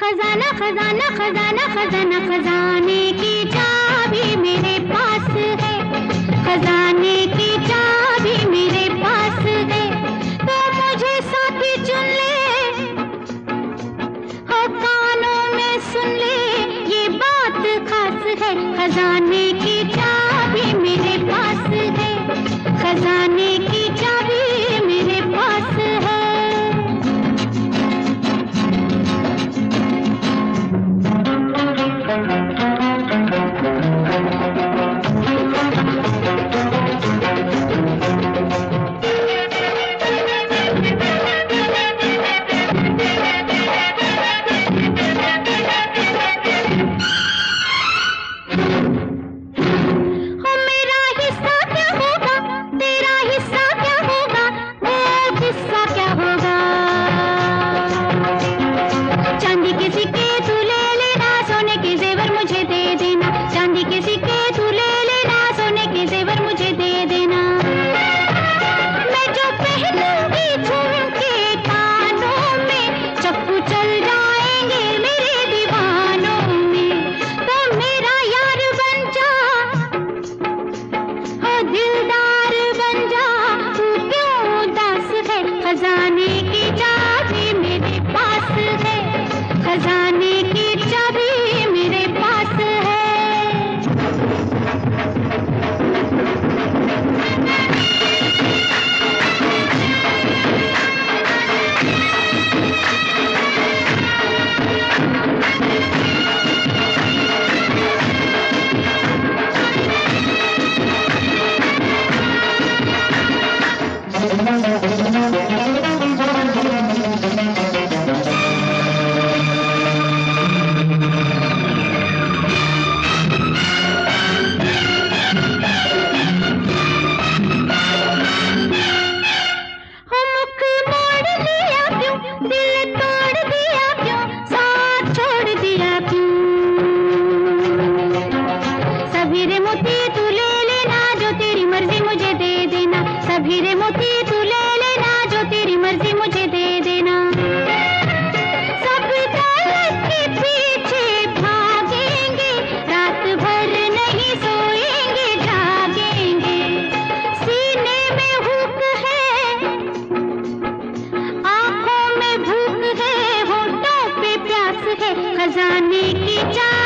खजाना खजाना खजाना खजाना खजाने की चाबी मेरे पास है, खजाने की चाबी मेरे पास है। तो मुझे साथी चुन ले, हो कानों में सुन ले, ये बात खास है। खजाने की चाबी मेरे पास है, खजाने की चाबी मेरे पास है। खजाने की चाबी मेरे पास है, खजाने की चाबी मेरे पास है। हीरे मोती तू ले लेना, जो तेरी मर्जी मुझे दे देना। सब हीरे मोती तू ले लेना, जो तेरी मर्जी मुझे दे देना। सब दौलत के पीछे भागेंगे, रात भर नहीं सोएंगे जागेंगे। सीने में हुक है, आंखों में भूख है, होठों पे प्यास है। खजाने की